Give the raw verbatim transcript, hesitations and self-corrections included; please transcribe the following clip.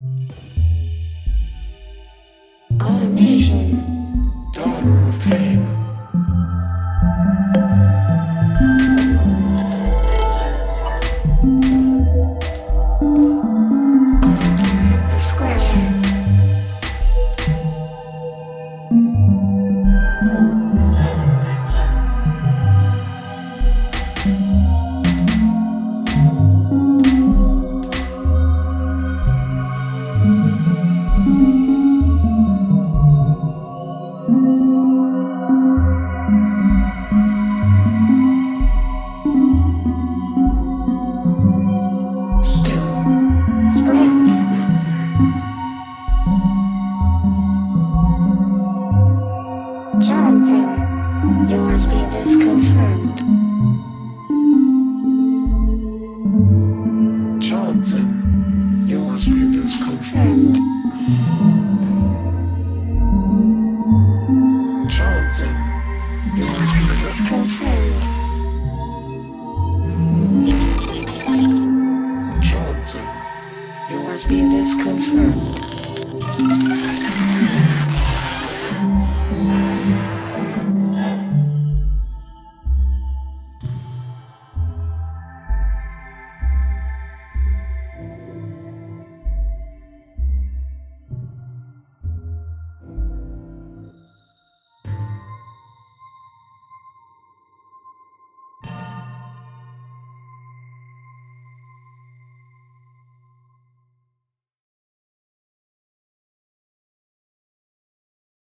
Automation, daughter of pain. Square. Johnson, yours be this confirmed. Johnson, yours be this confirmed. Johnson, yours be this confirmed. Johnson, yours be this confirmed.